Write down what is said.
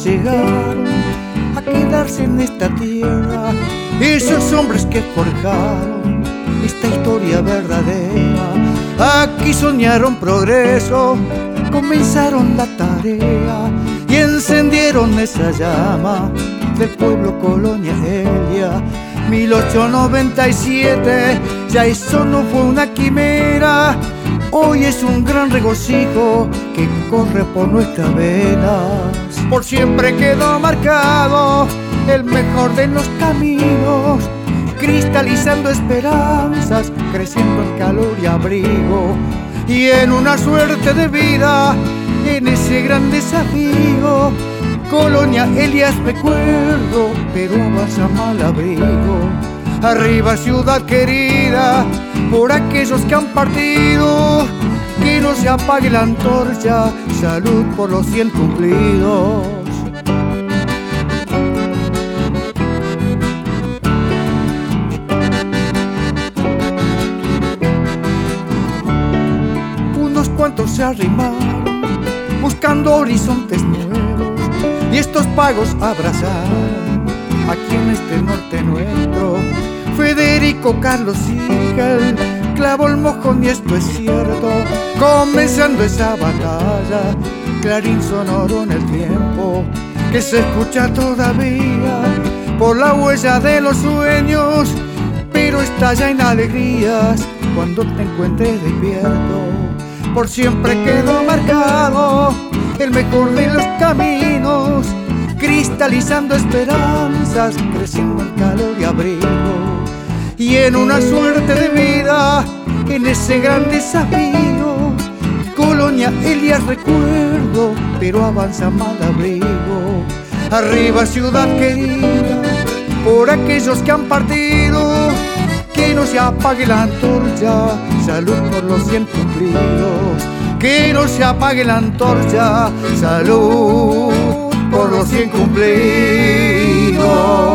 llegaron a quedarse en esta tierra, esos hombres que forjaron esta historia verdadera. Aquí soñaron progreso, comenzaron la tarea y encendieron esa llama del pueblo Colonia Elia. 1897, ya eso no fue una quimera, hoy es un gran regocijo que corre por nuestras venas. Por siempre quedó marcado el mejor de los caminos, cristalizando esperanzas, creciendo en calor y abrigo, y en una suerte de vida, en ese gran desafío. Colonia Elia es recuerdo, pero avanza mal abrigo. Arriba ciudad querida, por aquellos que han partido, que no se apague la antorcha, salud por los 100 cumplidos. Unos cuantos se arrimaron, buscando horizontes nuevos, y estos pagos abrazaron aquí en este norte nuestro. Federico Carlos Sigel clavó el mojón y esto es cierto, comenzando esa batalla, clarín sonoro en el tiempo, que se escucha todavía por la huella de los sueños, pero estalla en alegrías cuando te encuentres despierto. Por siempre quedó marcado el mejor de los caminos, cristalizando esperanzas, creciendo en calor y abrigo, y en una suerte de vida, en ese gran desafío. Colonia Elia recuerdo, pero avanza mal abrigo. Arriba ciudad querida, por aquellos que han partido, que no se apague la antorcha, salud por los 100 cumplidos. Que no se apague la antorcha, salud por los 100 cumplidos.